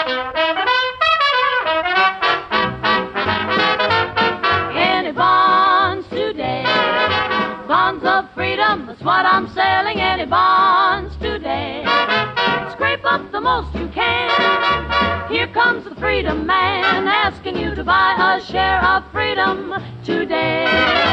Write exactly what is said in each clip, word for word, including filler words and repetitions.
Any bonds today? Bonds of freedom, that's what I'm selling. Any bonds today? Scrape up the most you can. Here comes the freedom man, asking you to buy a share of freedom today.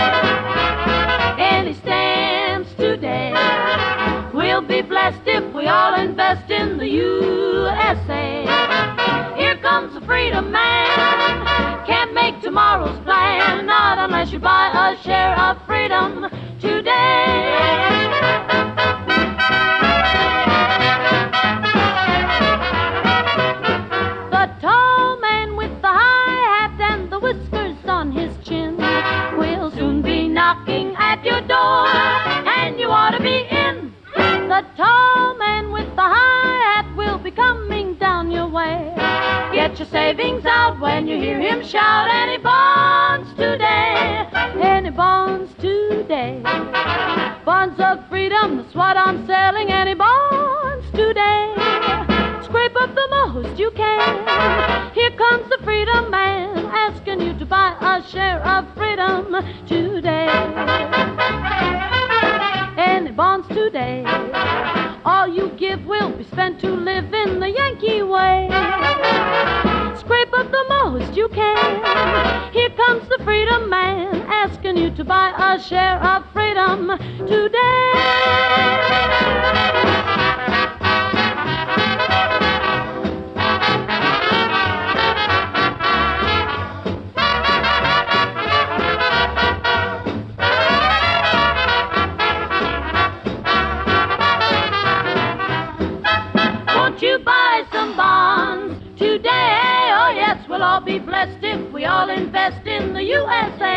Any stamps today? We'll be blessed if we all invest in the U S A. Here comes the freedom man, can't make tomorrow's plan, not unless you buy a share of freedom today. The tall man with the high hat and the whiskers on his chin will soon be knocking at your door, and you ought to be in. The tall man with the high hat will be coming down your way. Get your savings out when you hear him shout, any bonds today? Any bonds today? Bonds of freedom, that's what I'm selling. Any bonds today? Scrape up the most you can. Here comes the freedom man, asking you to buy a share of freedom today. Any bonds today? All you give will be spent to live in the Yankee way. Scrape up the most you can. Here comes the freedom man, asking you to buy a share of freedom today. Won't you buy some bonds today? Oh yes, we'll all be blessed if we all invest in the U S A.